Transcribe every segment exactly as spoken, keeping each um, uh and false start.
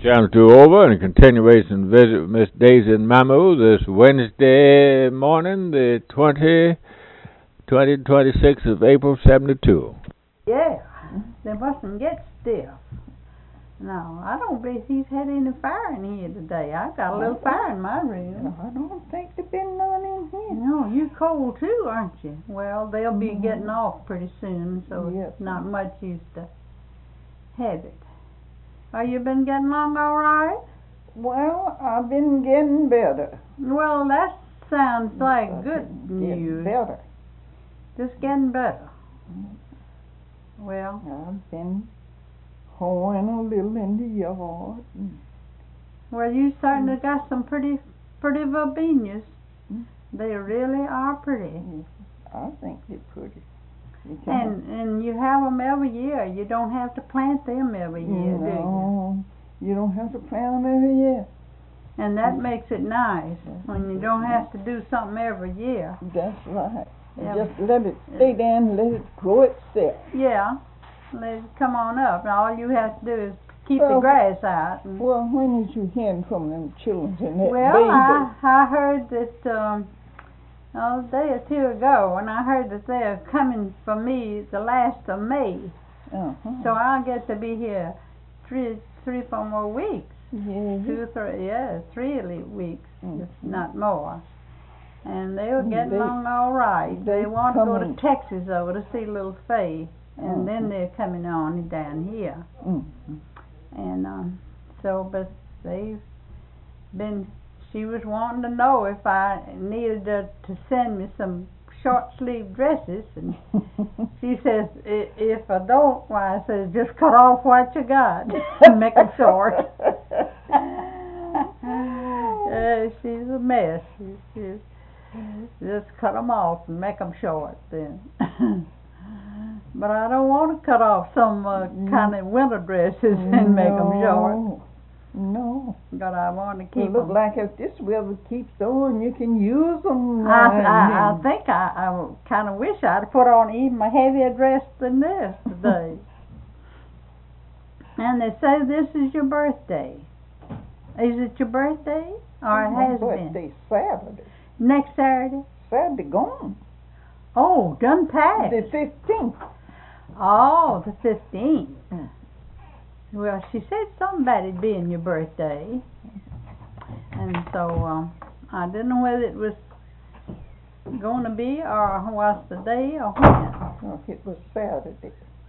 Channel two over and a continuation visit with Miss Daisy and Mamu this Wednesday morning, the twentieth, twenty twenty-six of April seventy-two. Yeah, they mustn't get stiff. No, I don't believe he's had any fire in here today. I've got a little fire in my room. I don't think there's been none in here. No, you're cold too, aren't you? Well, they'll be Mhm. getting off pretty soon, so Yes. it's not much use to have it. Are you been getting along all right? Well, I've been getting better. Well, that sounds like I've good been getting news. better. Just getting better. Well, I've been hoeing a little in the yard. well, you certainly got some pretty, pretty verbenias. Mm. They really are pretty. I think they're pretty. You can- And and you have them every year. You don't have to plant them every year, do you? No, you don't have to plant them every year. And that makes it nice when you don't have to do something every year. That's right. Yeah. Just let it stay there and let it grow itself. Yeah, let it come on up. And all you have to do is keep Well, the grass out. And Well, when did you hear from them children and that well, baby? I I heard that um, oh, a day or two ago, and I heard that they're coming for me the last of May. Uh-huh. So I'll get to be here three, three, four more weeks. Yeah. Two, three, yeah, three le- weeks, Mhm. if not more. And they were getting They- along all right. They, they want to go to coming- Texas over to see little Faye, and Uh-huh. then they're coming on down here. Mm. And um, so, but they've been. She was wanting to know if I needed to, to send me some short sleeve dresses, and she says, I, if I don't, why, I says, just cut off what you got and make them short. uh, she's a mess. She, she's, just cut them off and make them short then. But I don't want to cut off some uh, kind of winter dresses and make them short. No. But I want to It keep look them. like if this weather keeps on, you can use them. I, I, I think I, I kind of wish I'd put on even a heavier dress than this today. And they say this is your birthday. Is it your birthday? Or it has been? birthday Saturday. Next Saturday? Saturday gone. Oh, done passed. The fifteenth. Oh, the fifteenth. Mm. Well, she said something about it being your birthday. And so um, I didn't know whether it was going to be or was the day or when. Oh, it was Saturday.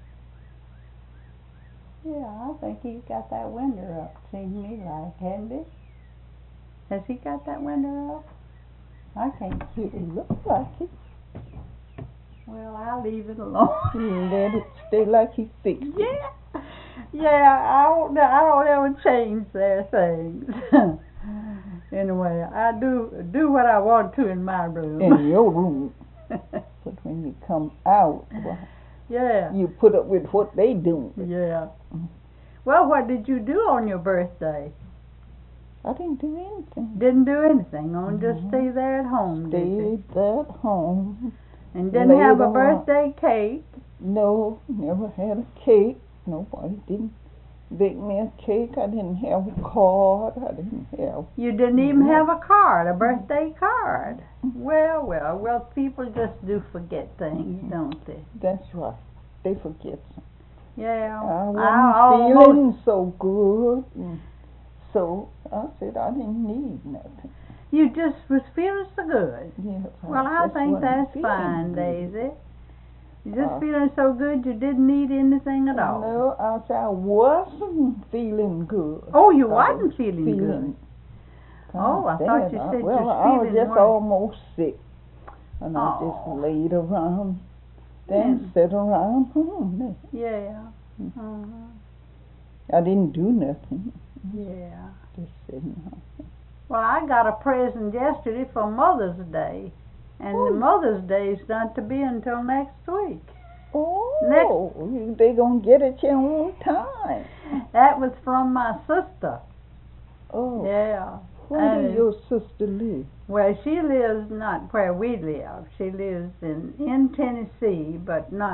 Yeah, I think he's got that window up. Seems to me like, hadn't it? Has he got that window up? I can't see It it. looks like it. Well, I'll leave it alone. Let it stay like he fixed it. Yeah, yeah. I don't. I don't ever change their things. Anyway, I do do what I want to in my room. In your room. But when you come out, well, Yeah. you put up with what they do. Yeah. Well, what did you do on your birthday? I didn't do anything. Didn't do anything. Only just Mhm. stay there at home, did you? Stayed at home. And didn't laid have a around. birthday cake. No, never had a cake. Nobody didn't bake me a cake. I didn't have a card. I didn't have. You didn't even No. have a card, a birthday card. Well, well, well, people just do forget things, don't they? That's right. They forget something. Yeah. I wasn't almost, feeling so good. And so I said I didn't need nothing. you just was feeling so good. Yes, Well, I just think wasn't that's feeling fine, good. Daisy. You just Uh, feeling so good you didn't need anything at all. No, I said I wasn't feeling good. Oh, you I wasn't was feeling, feeling Oh, I kinda thought you bad. said you well, was I was feeling just worse. almost sick, and I Oh. just laid around, then Mm. sat around home. good. Yeah. Mm. Uh-huh. I didn't do nothing. Yeah. Just sitting home. Well, I got a present yesterday for Mother's Day, and the Oh. Mother's Day's not to be until next week. Oh, you, they gonna get it your own time. That was from my sister. Oh, Yeah. where and- does your sister live? Well, she lives not where we live. She lives in in Tennessee, but not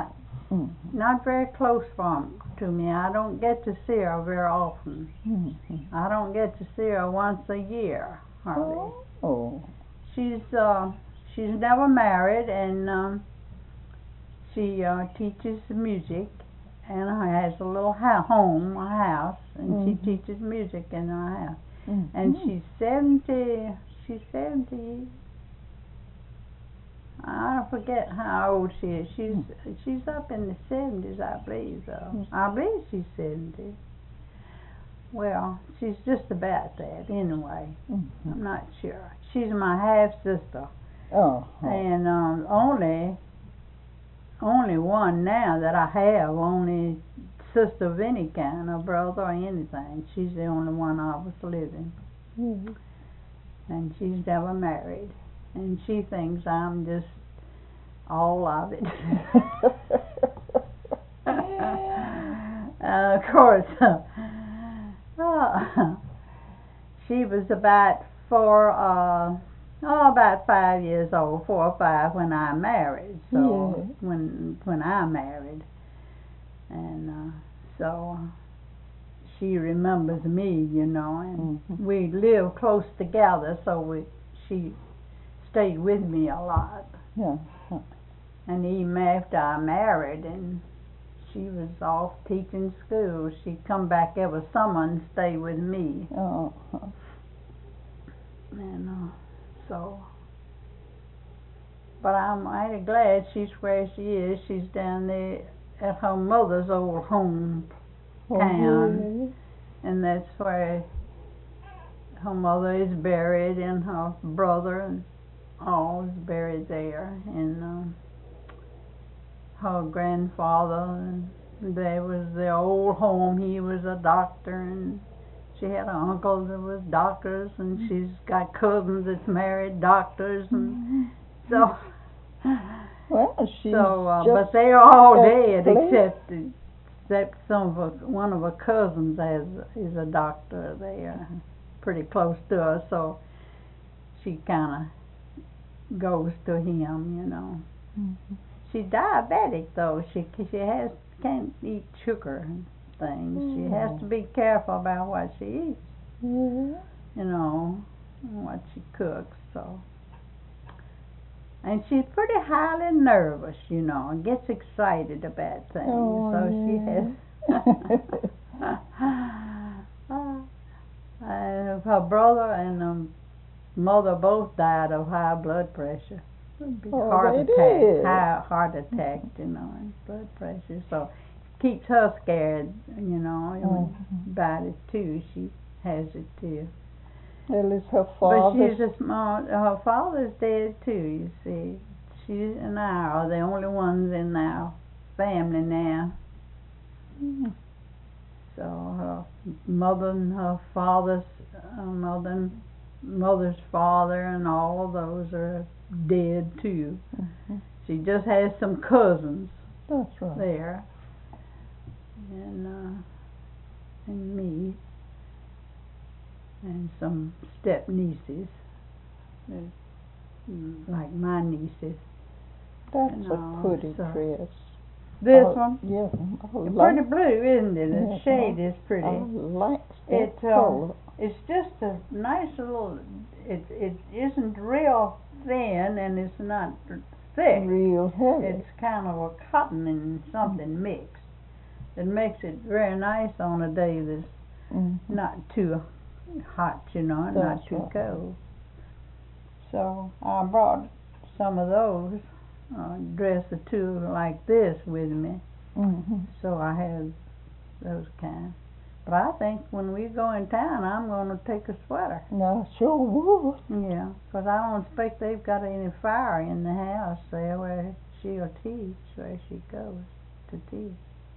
Mm-hmm. Not very close from to me. I don't get to see her very often. Mm-hmm. I don't get to see her once a year, hardly. Oh. She's uh, she's never married, and um, she uh, teaches music, and has a little ha- home, a house, and Mm-hmm. she teaches music in her house. Mm-hmm. And she's seventy. She's seventy. I forget how old she is. She's Mm. she's up in the seventies, I believe. So Mm. I believe she's seventy. Well, she's just about that anyway. Mm-hmm. I'm not sure. She's my half sister, Oh. and um, only only one now that I have. Only sister of any kind, or brother or anything. She's the only one of us living, Mm-hmm. and she's never married. And she thinks I'm just all of it. uh, of course, uh, she was about four, uh, oh, about five years old, four or five when I married. So Yeah. when when I married, and uh, so she remembers me, you know, and Mm-hmm. we lived close together, so we she. stayed with me a lot, Yeah. and even after I married and she was off teaching school, she'd come back every summer and stay with me. Oh. And uh, so, but I'm mighty glad she's where she is. She's down there at her mother's old home town, and that's where her mother is buried, and her brother and all is buried there, and um, her grandfather, and there was the old home. He was a doctor, and she had an uncle that was doctors, and she's got cousins that's married doctors, and so Well, she's so uh, just but they're all at dead the place. except except some of her, one of her cousins has is a doctor there, pretty close to her, so she kind of goes to him, you know. Mm-hmm. She's diabetic though. She she has can't eat sugar and things. Mm. She has to be careful about what she eats, Yeah. you know, and what she cooks. So, and she's pretty highly nervous, you know, and gets excited about things. Oh, so yeah. she has. uh, her brother and um, mother both died of high blood pressure. Big Oh, heart they attack, did. high heart attack, you know, and blood pressure. So keeps her scared, you know, Mhm. about it too. She has it too. Well, is her But father? she's a small. Her father's dead too. You see, she and I are the only ones in our family now. Mm. So her mother and her father's uh, mother, and mother's father, and all of those are dead too. Mm-hmm. She just has some cousins That's right. there, and uh, and me, and some step nieces, like my nieces. That's and a all, pretty so- dress. This Oh, one, Yeah. I it's like, pretty blue, isn't it? The Yeah, shade is pretty. I like that It, uh, color. It's just a nice little. It it isn't real thin, and it's not thick. Real heavy. It's kind of a cotton and something mixed. It makes it very nice on a day that's Mhm. not too hot, you know, and not That's too right. cold. So I brought some of those, uh, dress or two like this with me. Mhm. So I have those kind. But I think when we go in town, I'm going to take a sweater. No, I sure would. Yeah, 'cause I don't expect they've got any fire in the house there where she'll teach, where she goes to teach.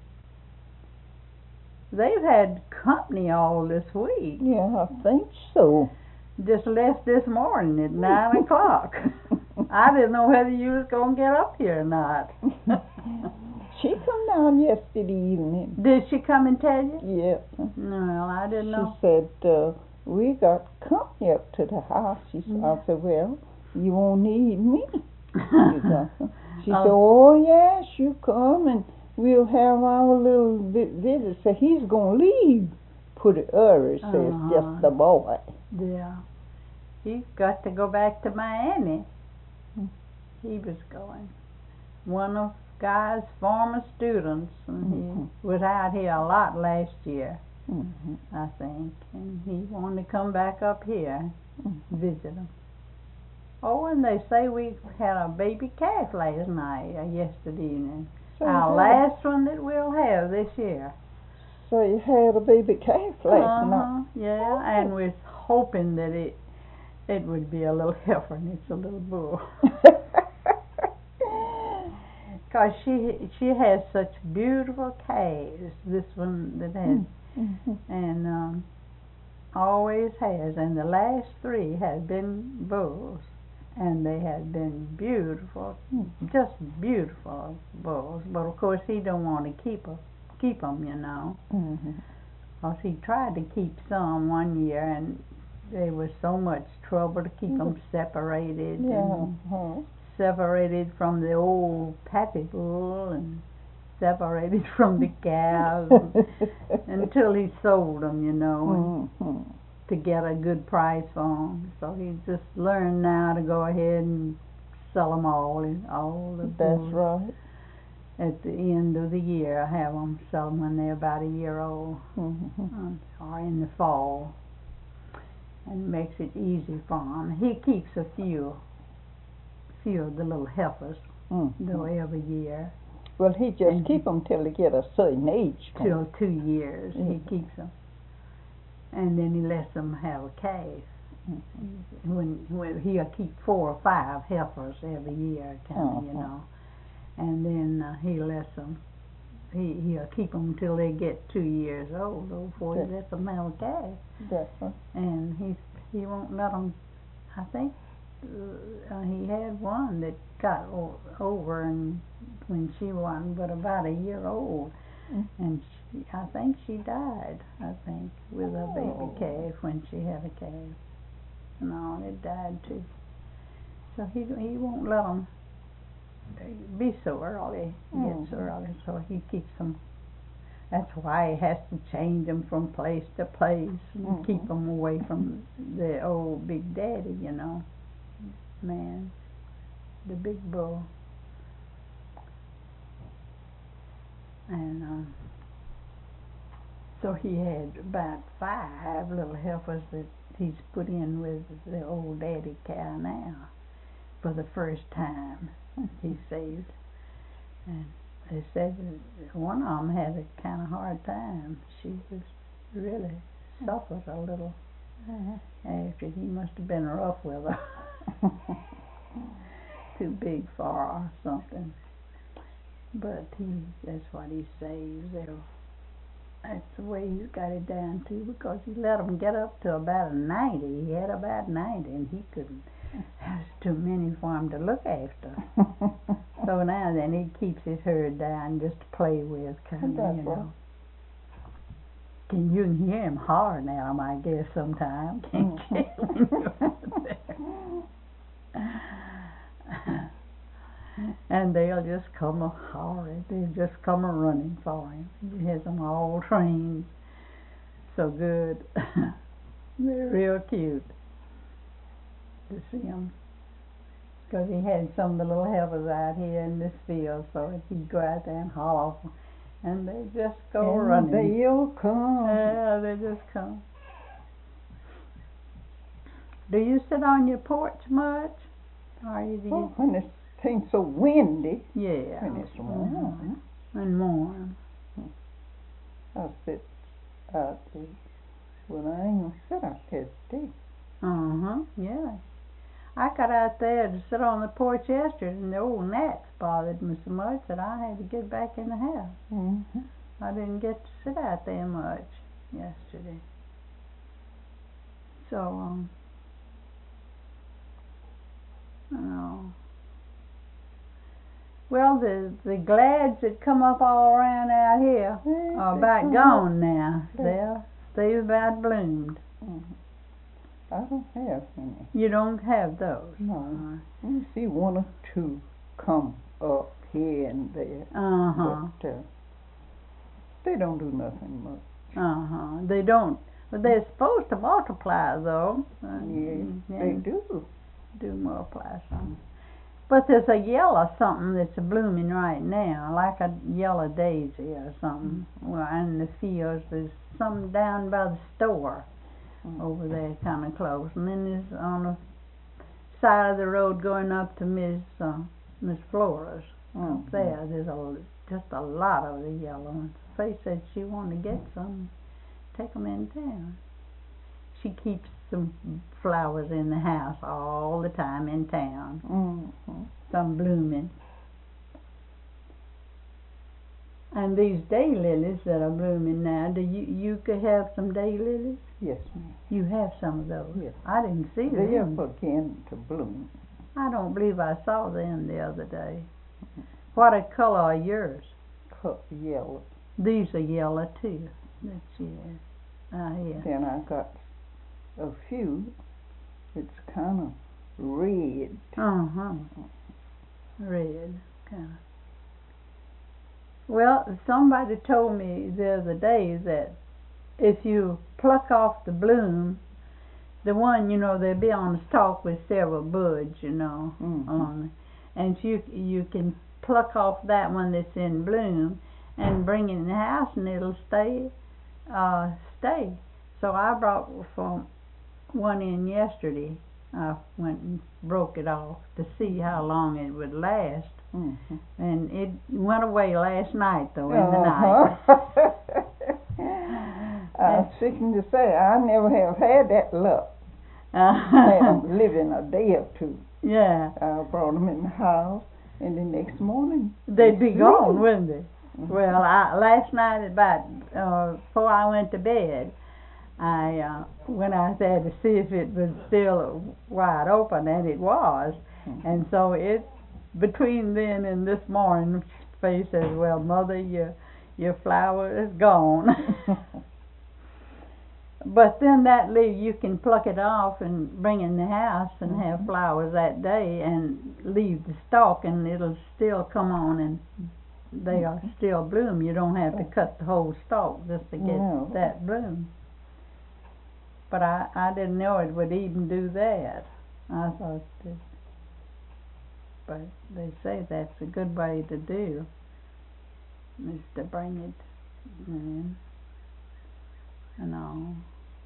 They've had company all this week. Yeah, I think so. Just left this morning at nine o'clock. I didn't know whether you was going to get up here or not. She come down yesterday evening. Did she come and tell you? Yeah. No, I didn't She know. said, uh, we got company up to the house. She said, I said, well, you won't need me. She said, she said, Oh. oh, yes, you come and we'll have our little vi- visit. So he's going to leave. Put it early, says Uh-huh. just the boy. Yeah. He's got to go back to Miami. Hmm. He was going. One of Guy's former students, and Mhm. he was out here a lot last year, Mm-hmm. I think, and he wanted to come back up here, Mm-hmm. visit him. Oh, and they say we had a baby calf last night, uh, yesterday evening. So, you Our had, last one that we'll have this year. so you had a baby calf last night. Uh-huh, yeah, and we're hoping that it it would be a little heifer and it's a little bull. Because she she has such beautiful calves, this one that has, Mm-hmm. and um, always has, and the last three have been bulls, and they have been beautiful, Mm-hmm. just beautiful bulls. But of course he don't want to keep her, keep them, you know. Mm-hmm. Cause he tried to keep some one year, and there was so much trouble to keep them separated, Yeah. and Uh-huh. separated from the old pappy bull, and separated from the cows, until he sold them, you know, Mm-hmm. to get a good price for them. So he just learned now to go ahead and sell them all, and all the That's bulls. right. At the end of the year, I have them sell them when they're about a year old, Mm-hmm. or in the fall, and makes it easy for him. He keeps a few, few of the little heifers, Mm-hmm. though, every year. Well, he just And keep them till they get a certain age. Till two years, he Mhm. keeps them, and then he lets them have a calf. Mm-hmm. When, when he'll keep four or five heifers every year, kind of, you Uh-huh. know, and then uh, he lets them. He he'll keep them till they get two years old, though, before Okay. he lets them have a calf. That's right. And he he won't let them. I think uh, he had one that got o- over and when she wasn't but about a year old, Mm. and she, I think she died. I think with a baby Oh. calf when she had a calf. No, it died too. So he he won't let them be so early, get so Mm. early. So he keeps them. That's why he has to change them from place to place and Mhm. keep them away from the old Big Daddy, you know, man, the big bull. And um, so he had about five little heifers that he's put in with the old daddy cow now for the first time he saved. And they said that one of them had a kind of hard time. She was really suffered a little after. He must have been rough with her. Too big for her or something. But he, that's what he saves. They'll, that's the way he's got it down to, because he let them get up to about a ninety. He had about ninety, and he couldn't. There's too many for him to look after. So now then he keeps his herd down just to play with, kind of, you know. Can you can hear him hollering at him, I guess, sometimes, can't you? And they'll just come a hollering. They'll just come a running for him. He has them all trained so good. They're real cute to see them. Because he had some of the little heifers out here in this field, so he'd go out there and holler, and they just go and running. they'll come. Yeah, they just come. Do you sit on your porch much? Or you, do you Well, when it ain't so windy, yeah. when it's warm, And warm. I sit out there. Well, I ain't gonna sit out there today. Uh-huh, yeah. I got out there to sit on the porch yesterday, and the old gnats bothered me so much that I had to get back in the house. Mm-hmm. I didn't get to sit out there much yesterday. So, um, I know. Well, the the glads that come up all around out here Yeah, are they about come gone now. Yeah. They're they've about bloomed. Mm-hmm. I don't have any. You don't have those. No. Uh, Let me see one or two come up here and there. Uh-huh. But uh, they don't do nothing much. Uh-huh. They don't. But they're supposed to multiply, though. Uh, Yes, yeah, they do. do multiply some. But there's a yellow something that's blooming right now, like a yellow daisy or something. Well, in the fields, there's some down by the store Mm. over there, kind of close. And then there's on the side of the road going up to Miss uh, Miss Flora's. Mm. Up there, there's a just a lot of the yellow ones. Faye said she wanted to get some, take them in town. She keeps some flowers in the house all the time in town. Mm-hmm. Some blooming. And these daylilies that are blooming now, do you you could have some daylilies? Yes, ma'am. You have some of those? Yes. I didn't see They them. are beginning to bloom. I don't believe I saw them the other day. What a color are yours? Cut yellow. These are yellow too. That's yeah. Ah, yeah. Then I got a few. It's kind of red. Uh huh. Red, kind of. Well, somebody told me the other day that if you pluck off the bloom, the one, you know, they'll be on the stalk with several buds, you know, Mm-hmm. along it, and you you can pluck off that one that's in bloom and bring it in the house, and it'll stay, uh, stay. So I brought from one in yesterday. I went and broke it off to see how long it would last. Mm-hmm. And it went away last night, though, in the night. Uh-huh. I'm sicking to say, I never have had that luck. Had them living a day or two. Yeah. I brought them in the house, and the next morning They'd be it's gone, leaving. wouldn't they? Mhm. Well, I, last night about uh, before I went to bed, I uh, went out there to see if it was still wide open, and it was. Mhm. And so it, between then and this morning, Faye says, "Well, Mother, your your flower is gone." But then that leaf, you can pluck it off and bring it in the house and mm-hmm. have flowers that day, and leave the stalk, and it'll still come on, and they'll still bloom. You don't have to cut the whole stalk just to get No. that bloom. But I, I didn't know it would even do that. I thought that, but they say that's a good way to do, is to bring it in and all.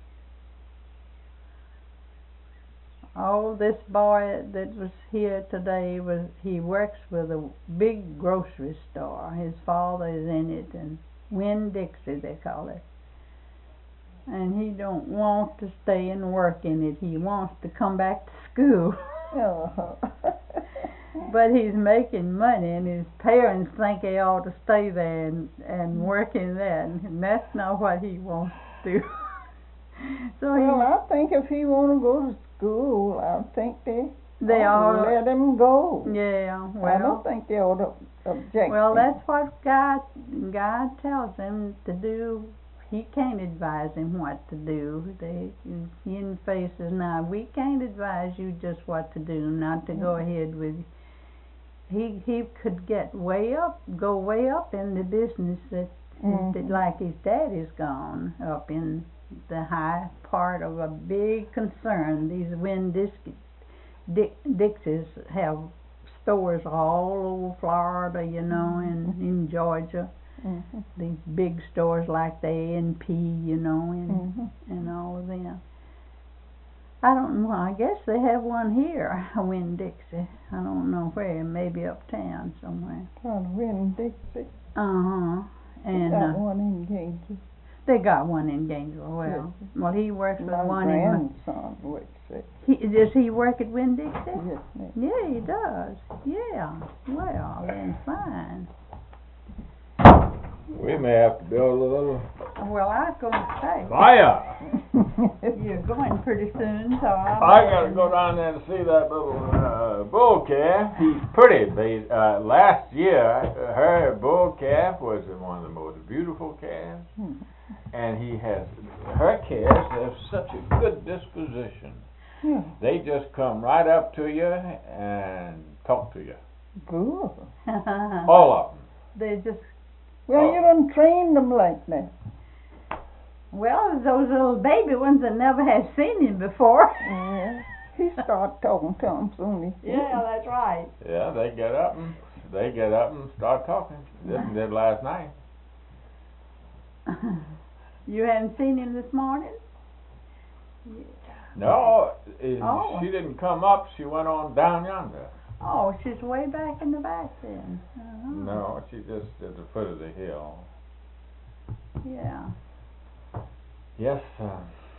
Oh, this boy that was here today, was he works with a big grocery store. His father is in it, and Winn-Dixie they call it. And he don't want to stay and work in it. He wants to come back to school. Uh-huh. But he's making money, and his parents think he ought to stay there and, and work in that, and that's not what he wants to do. So well, he, I think if he want to go to school, I think they they ought all to let him go. yeah. I Well, don't think they ought to object. well, him. that's what God God tells him to do. He can't advise him what to do. They, he in faces now. We can't advise you just what to do, not to go ahead with. He he could get way up, go way up in the business that, Mhm. that like his daddy's gone up in the high part of a big concern. These Winn-Dixie Dixies have stores all over Florida, you know, and in Georgia. Mm-hmm. These big stores like the A and P, you know, and Mm-hmm. and all of them. I don't know. I guess they have one here, a Winn-Dixie. I don't know where. Maybe uptown somewhere. Trying to win Dixie. Uh huh. And got uh, one in Gainesville. they got one in Gainesville. Well, Yes. well, he works with My one in. grandson would say. He, does he work at Winn-Dixie? Yes, ma'am. Yeah, he does. Yeah. Well, then fine. We may have to build a little Well, I was going to say, fire. you're going pretty soon, so I'll... I gotta go down there to see that little uh, bull calf. He's pretty. They, uh, last year, uh, her bull calf was one of the most beautiful calves, Hmm. and he has her calves have such a good disposition. Yeah. They just come right up to you and talk to you. Good. All of them. They just... Well, Oh. you done trained them like that. Well, those little baby ones that never had seen him before. Yeah. He started talking to them soon. He Yeah, that's right. Yeah, they get up and they get up and start talking. This one did last night. You haven't seen him this morning? No, eh, Oh. she didn't come up. She went on down yonder. Oh, she's way back in the back then. Uh-huh. No, she just at the foot of the hill. Yeah. Yes, uh,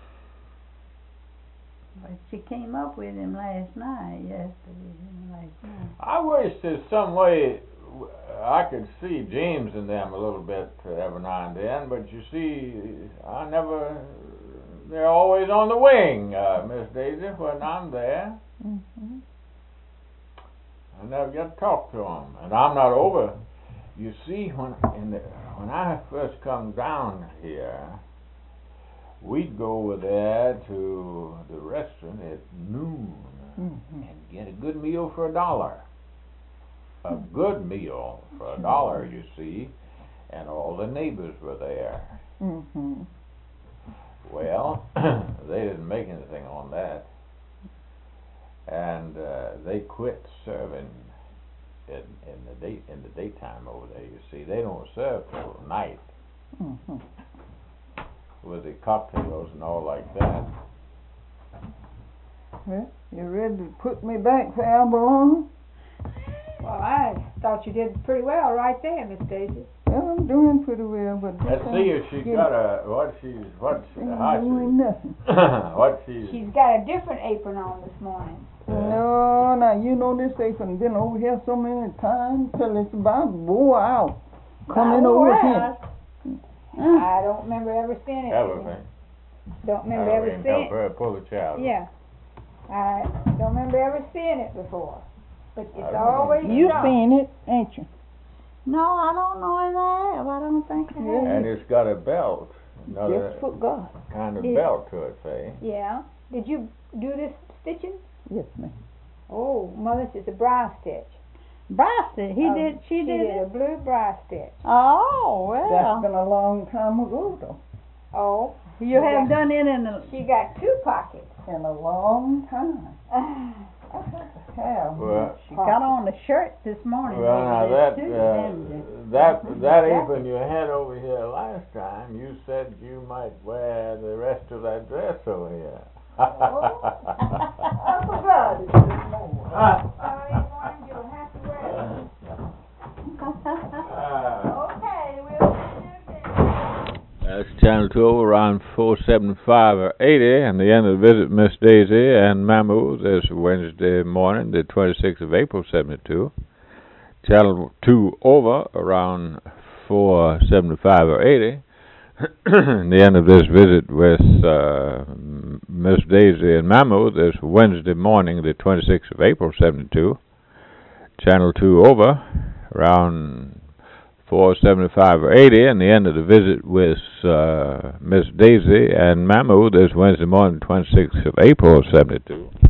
But she came up with him last night, yesterday, last night. I wish there's some way w- I could see James and them a little bit uh, every now and then, but you see, I never, they're always on the wing, uh, Miss Daisy, when I'm there. Mm-hmm. I never get to talk to them, and I'm not over. You see, when in the, when I first come down here, we'd go over there to the restaurant at noon Mm-hmm. and get a good meal for a dollar. A good meal for a dollar, you see, and all the neighbors were there. Mm-hmm. Well, they didn't make anything on that, and uh, they quit serving in in the day in the daytime over there. You see, they don't serve till night Mm-hmm. with the cocktails and all like that. Well, you ready to put me back where I belong? Well, I thought you did pretty well right there, Miss Daisy. Well, I'm doing pretty well, but Let's see if she got a what she's what she, ain't how doing she nothing. what she's. She's got a different apron on this morning. No, now you know this apron been over here so many times till it's about wore out. Coming Now, over well, here. I don't remember ever seeing it. Everything. Don't remember ever Everything seeing help her pull the child. Yeah. I don't remember ever seeing it before. But it's I always You strong. seen it, ain't you? No, I don't know if I have. I don't think I have. And it's got a belt, another Just for God. kind of Did- belt to it, say. Yeah. Did you do this stitching? Yes, ma'am. Oh, Mother's is a bra stitch. Boston, he Um, did, she, She did, did a it? blue bra stitch. Oh, That's well. been a long time ago, though. Oh, You have done it in the... she got two pockets. In a long time. Have Well, She got on the shirt this morning. Well, now over that there, too, uh, didn't you? that that apron you had over here last time, you said you might wear the rest of that dress over here. I forgot it this morning. Early in the morning, you'll have to wear it. Ah. Okay, we'll see you again. That's Channel two around four seventy-five or eighty, and the end of the visit, Miss Daisy and Mamu, this Wednesday morning, the twenty-sixth of April, seventy-two. Channel two over around four seventy-five or eighty, and the end of this visit with uh, Miss Daisy and Mamu, this Wednesday morning, the twenty-sixth of April, seventy-two. Channel two over around four seventy-five or eighty, and the end of the visit with uh, Miss Daisy and Mamu this Wednesday morning, twenty-sixth of April, seventy-two.